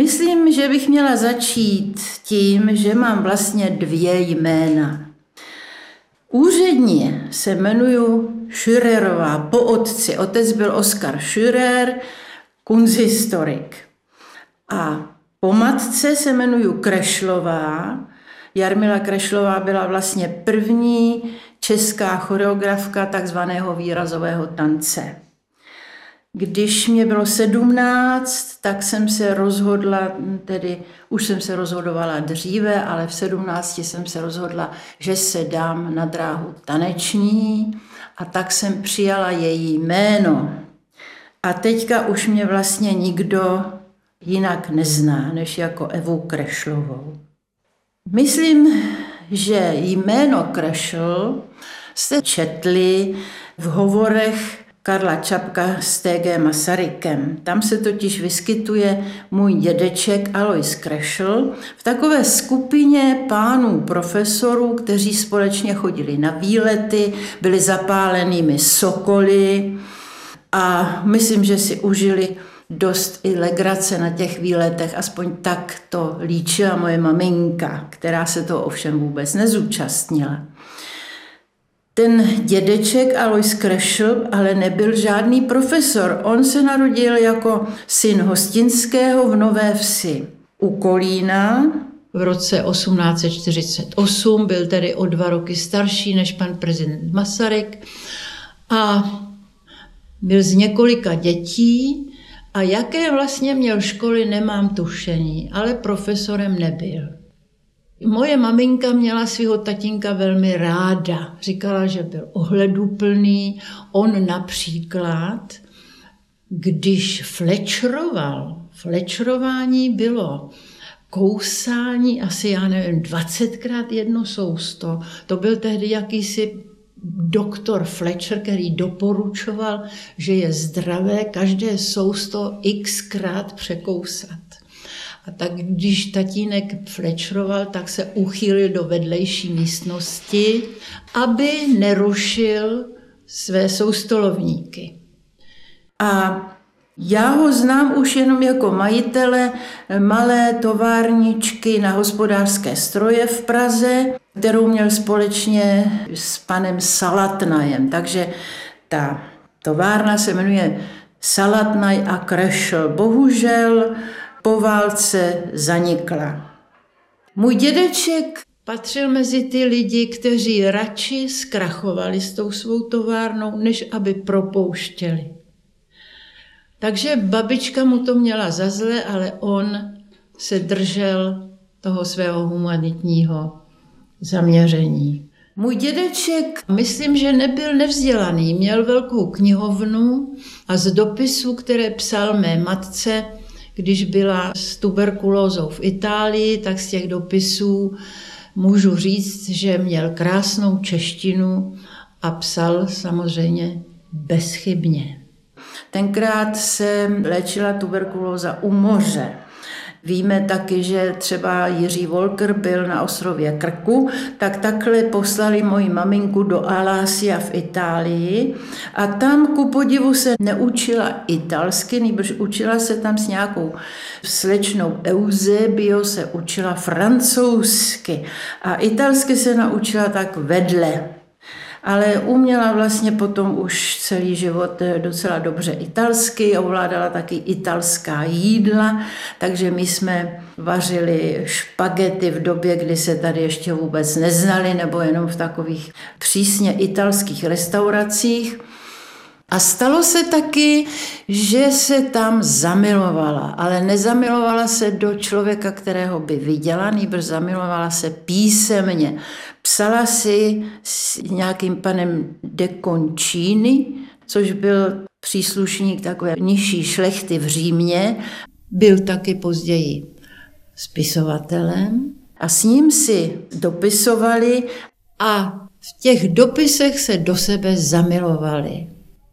Myslím, že bych měla začít tím, že mám vlastně 2 jména. Úředně se jmenuji Schürerová po otci. Otec byl Oskar Schürer, kunsthistorik. A po matce se jmenuji Krešlová. Jarmila Krešlová byla vlastně první česká choreografka takzvaného výrazového tance. Když mě bylo 17, tak jsem se rozhodla, už jsem se rozhodovala dříve, ale v 17 jsem se rozhodla, že se dám na dráhu taneční a tak jsem přijala její jméno. A teďka už mě vlastně nikdo jinak nezná, než jako Evu Krešlovou. Myslím, že jméno Krešl jste četli v hovorech Karla Čapka s T.G. Masarykem. Tam se totiž vyskytuje můj dědeček Alois Krešl v takové skupině pánů profesorů, kteří společně chodili na výlety, byli zapálenými sokoly a myslím, že si užili dost i legrace na těch výletech, aspoň tak to líčila moje maminka, která se toho ovšem vůbec nezúčastnila. Ten dědeček Alois Krešl ale nebyl žádný profesor. On se narodil jako syn Hostinského v Nové Vsi u Kolína v roce 1848, byl tedy o 2 roky starší než pan prezident Masaryk a byl z několika dětí a jaké vlastně měl školy, nemám tušení, ale profesorem nebyl. Moje maminka měla svého tatínka velmi ráda. Říkala, že byl ohleduplný. On například, když flečroval, flečrování bylo kousání asi, 20krát jedno sousto. To byl tehdy jakýsi doktor Fletcher, který doporučoval, že je zdravé každé sousto xkrát překousat. A tak když tatínek flečroval, tak se uchýlil do vedlejší místnosti, aby nerušil své soustolovníky. A já ho znám už jenom jako majitele malé továrničky na hospodářské stroje v Praze, kterou měl společně s panem Salatnajem. Takže ta továrna se jmenuje Salatnaj a Krešl. Bohužel po válce zanikla. Můj dědeček patřil mezi ty lidi, kteří radši zkrachovali s tou svou továrnou, než aby propouštěli. Takže babička mu to měla za zlé, ale on se držel toho svého humanitního zaměření. Můj dědeček, myslím, že nebyl nevzdělaný, měl velkou knihovnu a z dopisů, které psal mé matce, když byla s tuberkulózou v Itálii, tak z těch dopisů můžu říct, že měl krásnou češtinu a psal samozřejmě bezchybně. Tenkrát se léčila tuberkulóza u moře. Víme taky, že třeba Jiří Volker byl na ostrově Krku, tak takhle poslali moji maminku do Alásia v Itálii a tam ku podivu se neučila italsky, nýbrž učila se tam s nějakou slečnou Eusebio, se učila francouzsky a italsky se naučila tak vedle. Ale uměla vlastně potom už celý život docela dobře italsky, ovládala taky italská jídla, takže my jsme vařili špagety v době, kdy se tady ještě vůbec neznali, nebo jenom v takových přísně italských restauracích. A stalo se taky, že se tam zamilovala, ale nezamilovala se do člověka, kterého by viděla, nýbrž zamilovala se písemně. Psala si s nějakým panem de Concini, což byl příslušník takové nižší šlechty v Římě, byl taky později spisovatelem a s ním si dopisovali a v těch dopisech se do sebe zamilovali.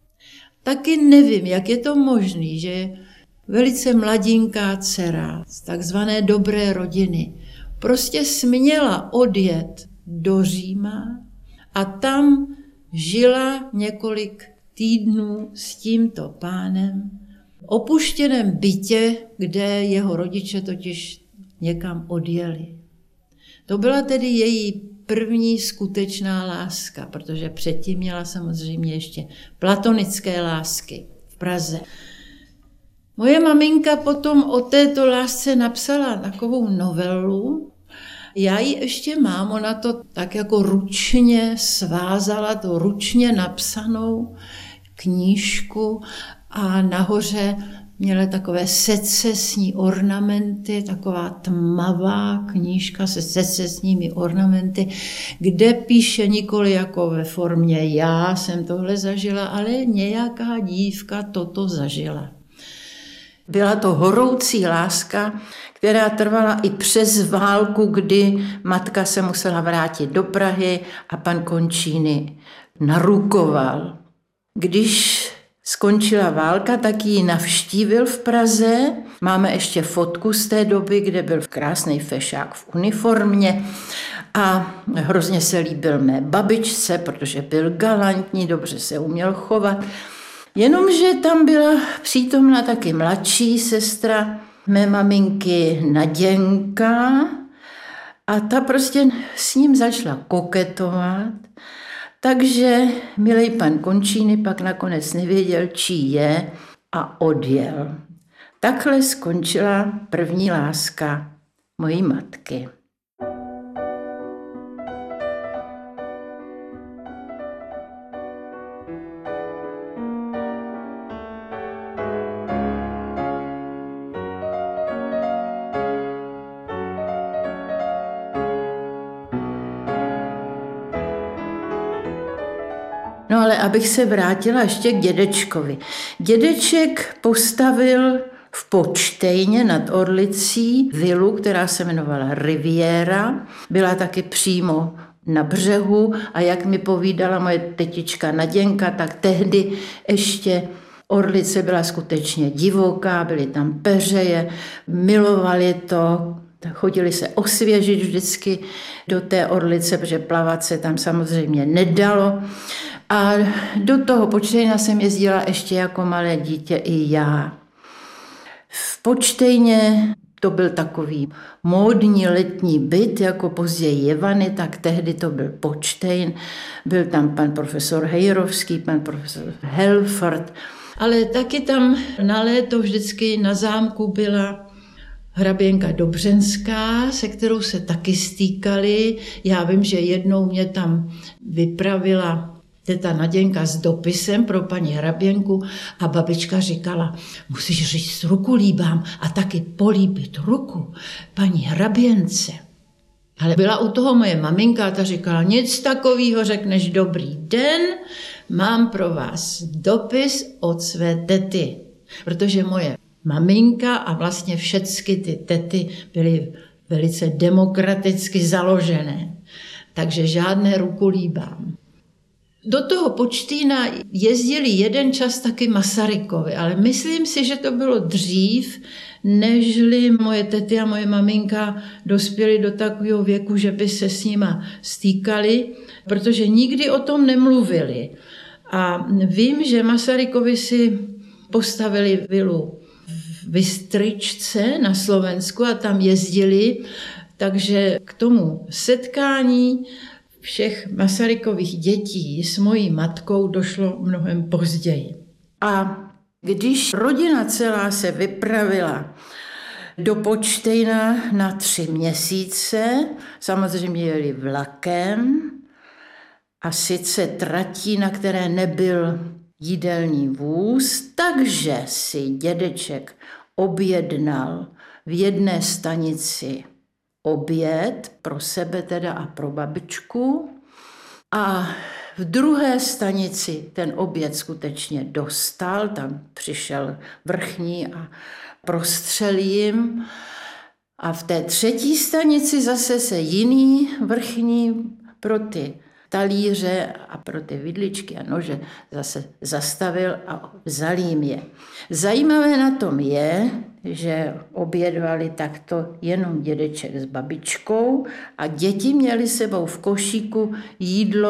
Taky nevím, jak je to možné, že velice mladinká dcera z takzvané dobré rodiny prostě směla odjet do Říma a tam žila několik týdnů s tímto pánem. opuštěném bytě, kde jeho rodiče totiž někam odjeli. To byla tedy její první skutečná láska, protože předtím měla samozřejmě ještě platonické lásky v Praze. Moje maminka potom o této lásce napsala takovou novelu. Já ji ještě mám, ona to tak jako ručně svázala, to ručně napsanou knížku a nahoře měla takové secesní ornamenty, taková tmavá knížka se secesními ornamenty, kde píše nikoli jako ve formě já jsem tohle zažila, ale nějaká dívka toto zažila. Byla to horoucí láska, která trvala i přes válku, kdy matka se musela vrátit do Prahy a pan Končíny narukoval. Když skončila válka, tak ji navštívil v Praze. Máme ještě fotku z té doby, kde byl krásný fešák v uniformě a hrozně se líbil mé babičce, protože byl galantní, dobře se uměl chovat. Jenomže tam byla přítomna taky mladší sestra mé maminky Naděnka a ta prostě s ním začala koketovat. Takže milý pan Končíny pak nakonec nevěděl, čí je a odjel. Takhle skončila první láska mojí matky. No ale abych se vrátila ještě k dědečkovi. Dědeček postavil v Počtejně nad Orlicí vilu, která se jmenovala Riviera. Byla taky přímo na břehu a jak mi povídala moje tetička Naděnka, tak tehdy ještě Orlice byla skutečně divoká, byly tam peřeje, milovali to, chodili se osvěžit vždycky do té Orlice, protože plavat se tam samozřejmě nedalo. A do toho Počtejna jsem jezdila ještě jako malé dítě i já. V Počtejně to byl takový módní letní byt, jako později Jevany, tak tehdy to byl Počtejn. Byl tam pan profesor Hejrovský, pan profesor Helfert. Ale taky tam na léto vždycky na zámku byla hraběnka Dobřenská, se kterou se taky stýkali. Já vím, že jednou mě tam vypravila teta Naděnka s dopisem pro paní hraběnku a babička říkala, musíš říct ruku líbám a taky políbit ruku paní hraběnce. Ale byla u toho moje maminka a ta říkala, nic takového, řekneš dobrý den, mám pro vás dopis od své tety. Protože moje maminka a vlastně všechny ty tety byly velice demokraticky založené. Takže žádné ruku líbám. Do toho Počtýna jezdili jeden čas taky Masarykovi, ale myslím si, že to bylo dřív, nežli moje tety a moje maminka dospěli do takového věku, že by se s nima stýkali, protože nikdy o tom nemluvili. A vím, že Masarykovi si postavili vilu v Bystryčce na Slovensku a tam jezdili, takže k tomu setkání všech Masarykových dětí s mojí matkou došlo mnohem později. A když rodina celá se vypravila do Počtejna na 3 měsíce, samozřejmě jeli vlakem a sice tratí, na které nebyl jídelný vůz, takže si dědeček objednal v jedné stanici oběd pro sebe teda a pro babičku a v druhé stanici ten oběd skutečně dostal, tam přišel vrchní a prostřelil jim a v té 3. stanici zase se jiný vrchní pro ty talíře a pro ty vidličky a nože zase zastavil a vzal jim je. Zajímavé na tom je, že obědvali takto jenom dědeček s babičkou a děti měly sebou v košíku jídlo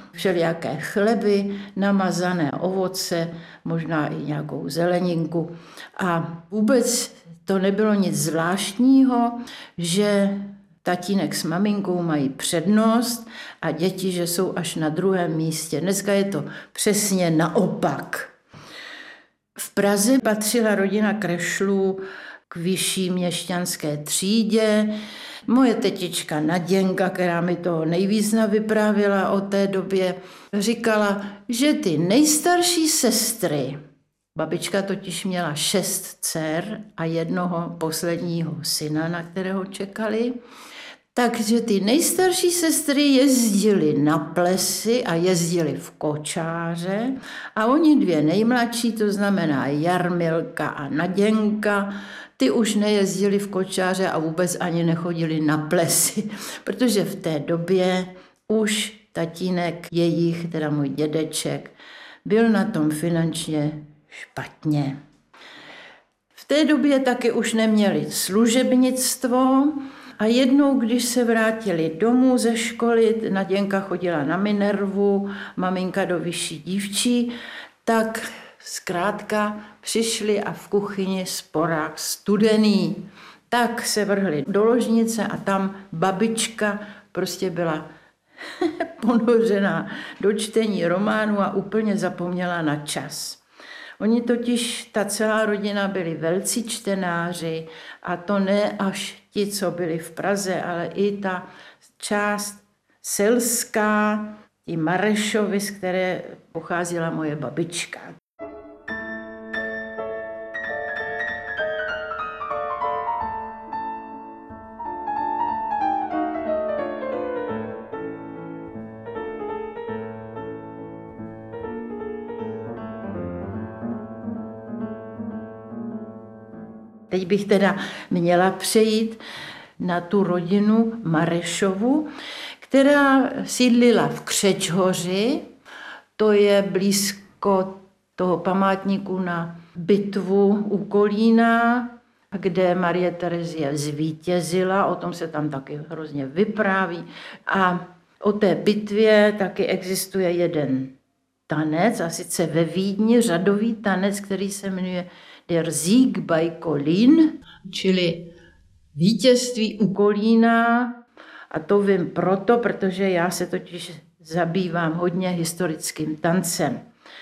všelijaké chleby, namazané ovoce, možná i nějakou zeleninku. A vůbec to nebylo nic zvláštního, že tatínek s maminkou mají přednost a děti, že jsou až na druhém místě. Dneska je to přesně naopak. V Praze patřila rodina Krešlů k vyšší měšťanské třídě. Moje tetička Naděnka, která mi to nejvíc navyprávěla o té době, říkala, že ty nejstarší sestry, babička totiž měla 6 dcer a jednoho posledního syna, na kterého čekali, takže ty nejstarší sestry jezdily na plesy a jezdily v kočáře a oni 2 nejmladší, to znamená Jarmilka a Naděnka, ty už nejezdili v kočáře a vůbec ani nechodili na plesy, protože v té době už tatínek jejich, teda můj dědeček, byl na tom finančně špatně. V té době taky už neměli služebnictvo a jednou, když se vrátili domů ze školy, Naděnka chodila na Minervu, maminka do vyšší dívčí, tak zkrátka přišli a v kuchyni sporák studený. Tak se vrhli do ložnice a tam babička prostě byla ponořená do čtení románu a úplně zapomněla na čas. Oni totiž, ta celá rodina byli velcí čtenáři a to ne až ti, co byli v Praze, ale i ta část selská, ti Marešovi, z které pocházela moje babička. Teď bych teda měla přejít na tu rodinu Marešovu, která sídlila v Křečhoři, to je blízko toho památníku na bitvu u Kolína, kde Marie Terezie zvítězila, o tom se tam taky hrozně vypráví. A o té bitvě taky existuje jeden tanec, a sice ve Vídni řadový tanec, který se jmenuje Der Sieg bei Kolín, čili vítězství u Kolína. A to vím proto, protože já se totiž zabývám hodně historickým tancem.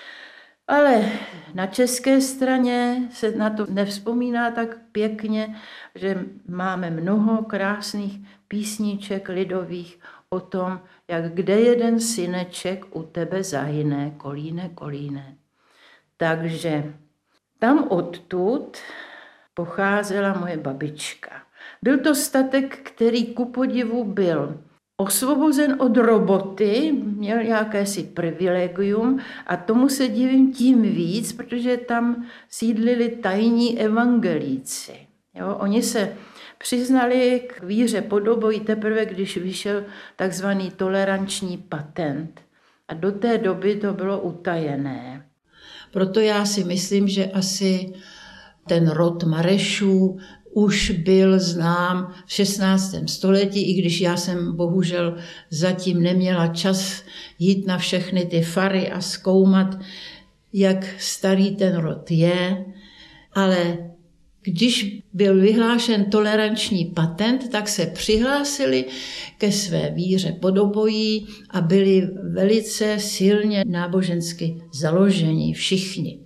Ale na české straně se na to nevzpomíná tak pěkně, že máme mnoho krásných písniček lidových o tom, jak kde jeden syneček u tebe zahyne, Kolíne, Kolíne. Takže tam odtud pocházela moje babička. Byl to statek, který ku podivu byl osvobozen od roboty, měl jakési privilegium a tomu se divím tím víc, protože tam sídlili tajní evangelíci. Jo, oni se přiznali k víře podobojí teprve, když vyšel takzvaný toleranční patent. A do té doby to bylo utajené. Proto já si myslím, že asi ten rod Marešů už byl znám v 16. století, i když já jsem bohužel zatím neměla čas jít na všechny ty fary a zkoumat, jak starý ten rod je. Ale když byl vyhlášen toleranční patent, tak se přihlásili ke své víře podobojí a byli velice silně nábožensky založení všichni.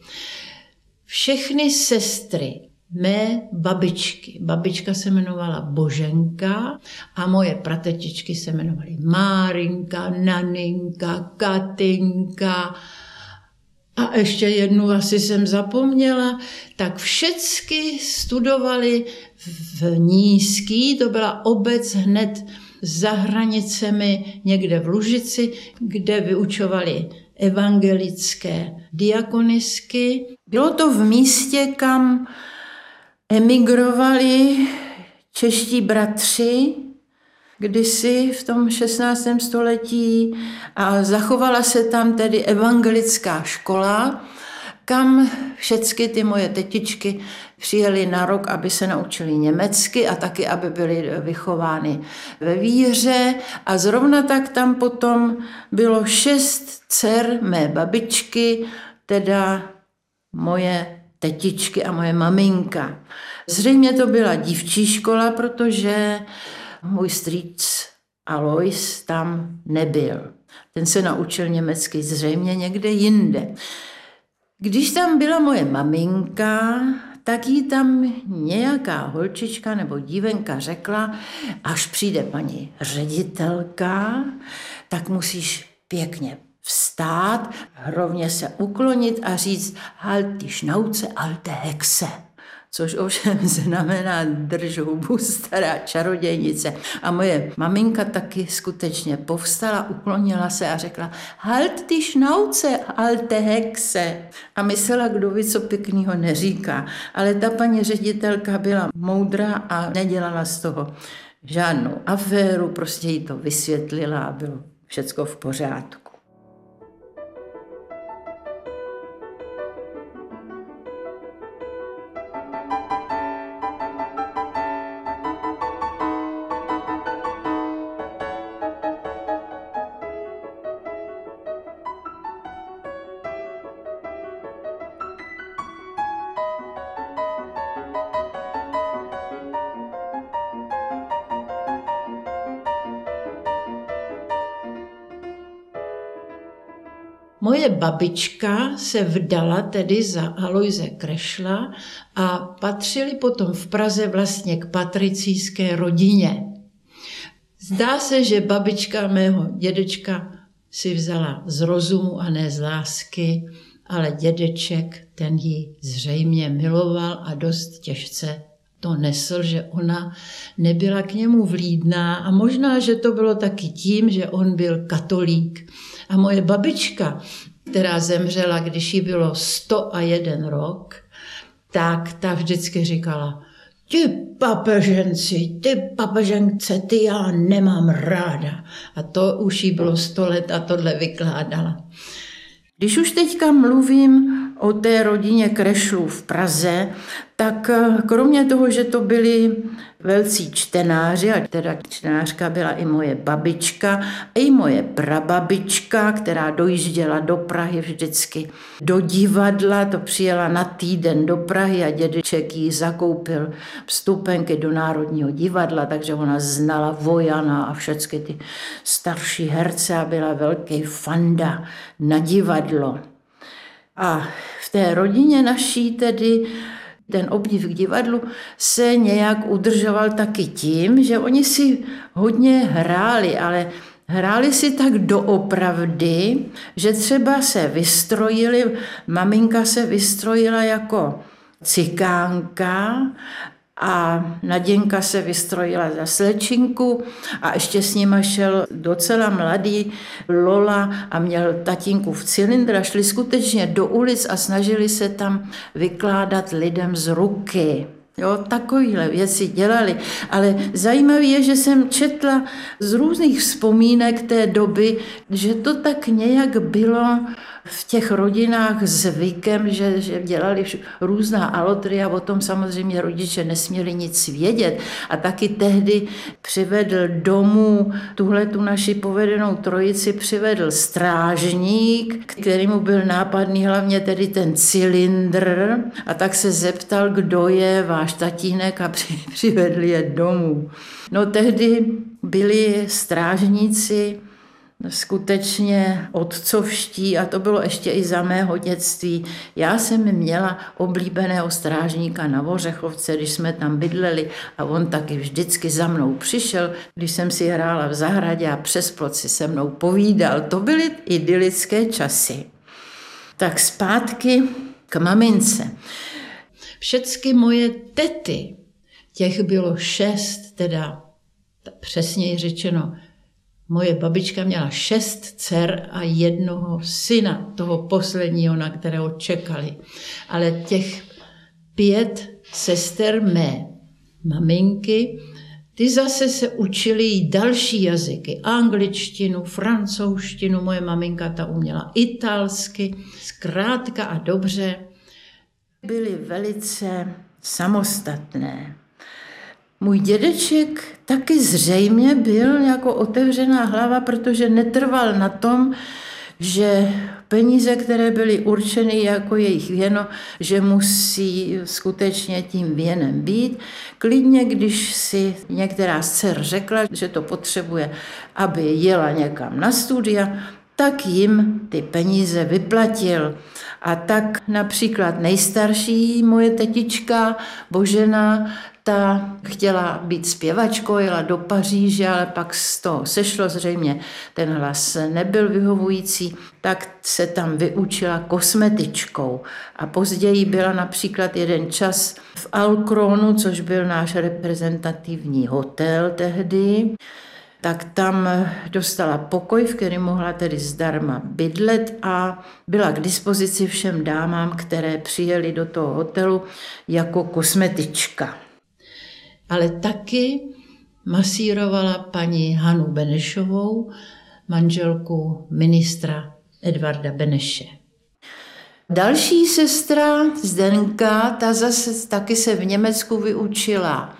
Všechny sestry mé babičky. Babička se jmenovala Boženka a moje pratetičky se jmenovaly Márinka, Naninka, Katinka a ještě jednu asi jsem zapomněla. Tak všecky studovali v Nízký, to byla obec hned za hranicemi někde v Lužici, kde vyučovali evangelické diakonistky. Bylo to v místě, kam emigrovali čeští bratři kdysi v tom 16. století a zachovala se tam tedy evangelická škola, kam všechny ty moje tetičky přijeli na rok, aby se naučili německy a taky, aby byly vychovány ve víře. A zrovna tak tam potom bylo 6 dcer mé babičky, teda moje tetičky a moje maminka. Zřejmě to byla dívčí škola, protože můj strýc Alois tam nebyl. Ten se naučil německy zřejmě někde jinde. Když tam byla moje maminka, tak jí tam nějaká holčička nebo dívenka řekla, až přijde paní ředitelka, tak musíš pěkně vstát, rovně se uklonit a říct halt die Schnauze, alte Hexe. Což ovšem znamená drž hubu, stará čarodějnice. A moje maminka taky skutečně povstala, uklonila se a řekla halt die Schnauze, alte Hexe. A myslela, kdo ví, co pěknýho neříká. Ale ta paní ředitelka byla moudrá a nedělala z toho žádnou aféru, prostě jí to vysvětlila a bylo všecko v pořádku. Moje babička se vdala tedy za Aloise Krešla a patřili potom v Praze vlastně k patricijské rodině. Zdá se, že babička mého dědečka si vzala z rozumu a ne z lásky, ale dědeček ten ji zřejmě miloval a dost těžce to nesl, že ona nebyla k němu vlídná a možná, že to bylo taky tím, že on byl katolík. A moje babička, která zemřela, když jí bylo 101 rok, tak ta vždycky říkala, ty papežence, ty já nemám ráda. A to už jí bylo 100 let a tohle vykládala. Když už teďka mluvím o té rodině Krešlů v Praze, tak kromě toho, že to byli velcí čtenáři, a teda čtenářka byla i moje babička, a i moje prababička, která dojížděla do Prahy vždycky do divadla, to přijela na týden do Prahy a dědeček jí zakoupil vstupenky do Národního divadla, takže ona znala Vojana a všechny ty starší herce a byla velký fanda na divadlo. A v té rodině naší tedy ten obdiv k divadlu se nějak udržoval taky tím, že oni si hodně hráli, ale hráli si tak doopravdy, že třeba se vystrojili, maminka se vystrojila jako cikánka a Naděnka se vystrojila za slečinku a ještě s nima šel docela mladý Lola a měl tatínku v cylindr a šli skutečně do ulic a snažili se tam vykládat lidem z ruky. Jo, takovéhle věci dělali. Ale zajímavé je, že jsem četla z různých vzpomínek té doby, že to tak nějak bylo v těch rodinách zvykem, že dělali různá alotry a o tom samozřejmě rodiče nesměli nic vědět. A taky tehdy přivedl domů tuhletu naši povedenou trojici, přivedl strážník, kterému byl nápadný hlavně tedy ten cylindr a tak se zeptal, kdo je váš tatínek a přivedl je domů. No tehdy byli strážníci skutečně otcovští a to bylo ještě i za mého dětství. Já jsem měla oblíbeného strážníka na Ořechovce, když jsme tam bydleli a on taky vždycky za mnou přišel, když jsem si hrála v zahradě a přes plot si se mnou povídal. To byly idylické časy. Tak zpátky k mamince. Všecky moje tety, těch bylo 6, teda přesněji řečeno, moje babička měla 6 dcer a 1 syna, toho posledního, na kterého čekali. Ale těch 5 sester mé maminky, Ty zase se učili jí další jazyky, angličtinu, francouzštinu, moje maminka ta uměla italsky, zkrátka a dobře. Byly velice samostatné. Můj dědeček taky zřejmě byl jako otevřená hlava, protože netrval na tom, že peníze, které byly určeny jako jejich věno, že musí skutečně tím věnem být. Klidně, když si některá z dcer řekla, že to potřebuje, aby jela někam na studia, tak jim ty peníze vyplatil. A tak například nejstarší moje tetička Božena, ta chtěla být zpěvačkou, jela do Paříže, ale pak z toho sešlo zřejmě, ten hlas nebyl vyhovující, tak se tam vyučila kosmetičkou. A později byla například jeden čas v Alkronu, což byl náš reprezentativní hotel tehdy, tak tam dostala pokoj, v kterém mohla tedy zdarma bydlet a byla k dispozici všem dámám, které přijeli do toho hotelu jako kosmetička. Ale taky masírovala paní Hanu Benešovou, manželku ministra Edvarda Beneše. Další sestra Zdenka, ta zase taky se v Německu vyučila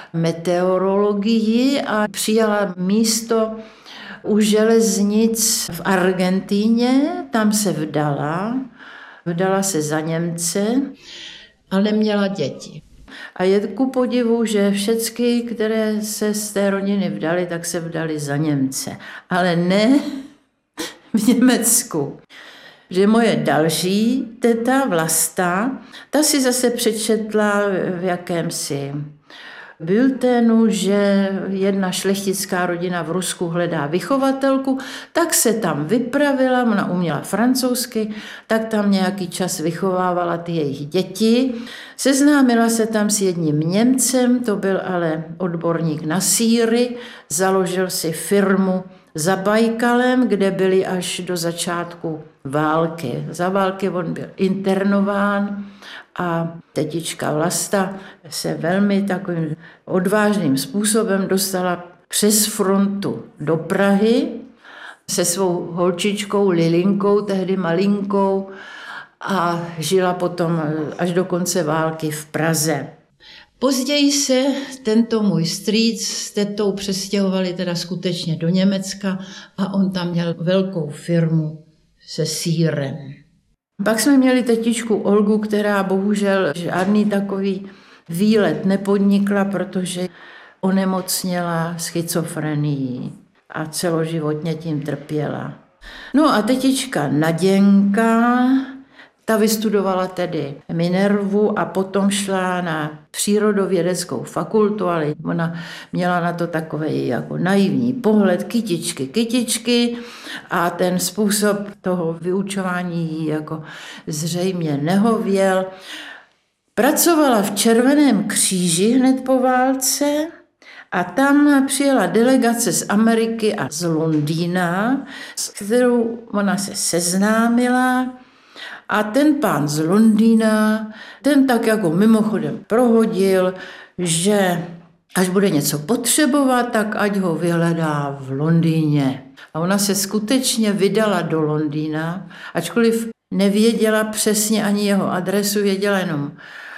meteorologii a přijala místo u železnic v Argentíně, tam se vdala se za Němce. Ale neměla děti. A je ku podivu, že všechny, které se z té rodiny vdaly, tak se vdaly za Němce. Ale ne v Německu. Že moje další teta Vlasta, ta si zase přečetla v jakémsi bulletinu, že jedna šlechtická rodina v Rusku hledá vychovatelku, tak se tam vypravila, ona uměla francouzsky, tak tam nějaký čas vychovávala ty jejich děti. Seznámila se tam s jedním Němcem, to byl ale odborník na sýry, založil si firmu za Bajkalem, kde byli až do začátku války. Za války on byl internován a tetička Vlasta se velmi takovým odvážným způsobem dostala přes frontu do Prahy se svou holčičkou Lilinkou, tehdy malinkou, a žila potom až do konce války v Praze. Později se tento můj strýc s tetou přestěhovali teda skutečně do Německa a on tam měl velkou firmu se sýrem. Pak jsme měli tetičku Olgu, která bohužel žádný takový výlet nepodnikla, protože onemocněla schizofrenií a celoživotně tím trpěla. No a tetička Naděnka, ta vystudovala tedy Minervu a potom šla na přírodovědeckou fakultu, ale ona měla na to takový jako naivní pohled, kytičky a ten způsob toho vyučování jí jako zřejmě nehověl. Pracovala v Červeném kříži hned po válce a tam přijela delegace z Ameriky a z Londýna, s kterou ona se seznámila. A ten pán z Londýna, ten tak jako mimochodem prohodil, že až bude něco potřebovat, tak ať ho vyhledá v Londýně. A ona se skutečně vydala do Londýna, ačkoliv nevěděla přesně ani jeho adresu, věděla jenom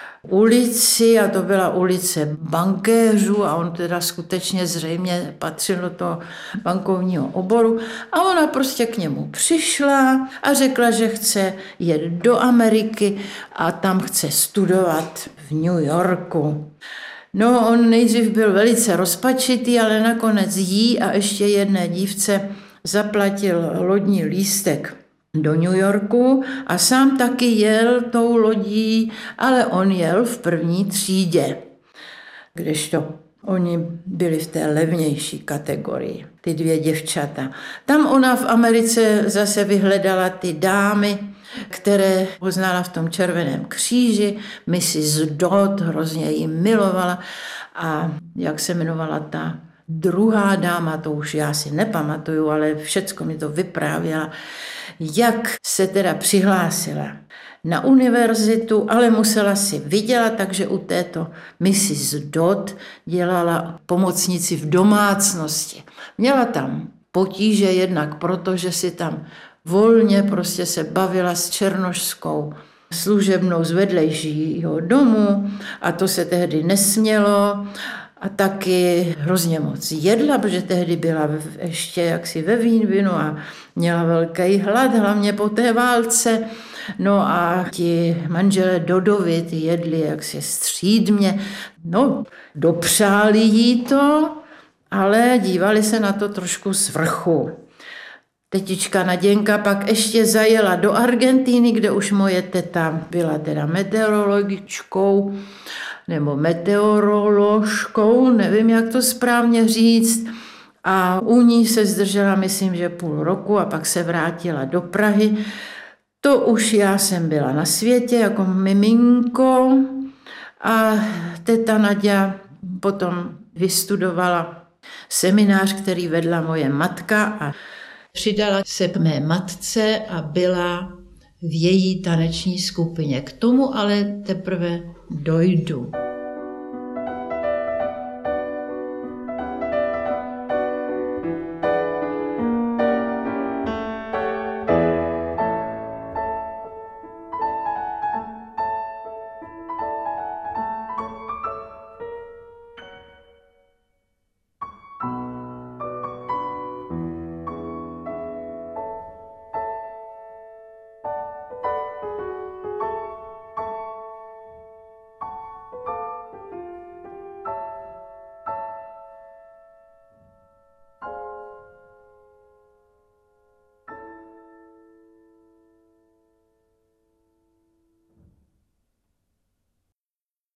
ulici a to byla ulice bankéřů a on teda skutečně zřejmě patřil do toho bankovního oboru a ona prostě k němu přišla a řekla, že chce jet do Ameriky a tam chce studovat v New Yorku. No, on nejdřív byl velice rozpačitý, ale nakonec jí a ještě jedné dívce zaplatil lodní lístek do New Yorku a sám taky jel tou lodí, ale on jel v první třídě, kdežto oni byli v té levnější kategorii, ty dvě děvčata. Tam ona v Americe zase vyhledala ty dámy, které poznala v tom Červeném kříži, Mrs. Dodd, hrozně ji milovala a jak se jmenovala ta druhá dáma, to už já si nepamatuju, ale všecko mi to vyprávěla, jak se teda přihlásila na univerzitu, ale musela si vydělat, takže u této Mrs. Dodd dělala pomocnici v domácnosti. Měla tam potíže jednak proto, že si tam volně prostě se bavila s černošskou služebnou z vedlejšího domu a to se tehdy nesmělo. A taky hrozně moc jedla, protože tehdy byla ještě jaksi ve Wien-Winu a měla velký hlad, hlavně po té válce. No a ti manželé Doddovi ty jedli jaksi střídmě. No, dopřáli jí to, ale dívali se na to trošku z vrchu. Tetička Naděnka pak ještě zajela do Argentíny, kde už moje teta byla teda meteorologičkou, nebo meteoroložkou, nevím, jak to správně říct. A u ní se zdržela, myslím, že půl roku a pak se vrátila do Prahy. To už já jsem byla na světě jako miminko a teta Naďa potom vystudovala seminář, který vedla moje matka a přidala se k mé matce a byla v její taneční skupině. K tomu ale teprve dojdu.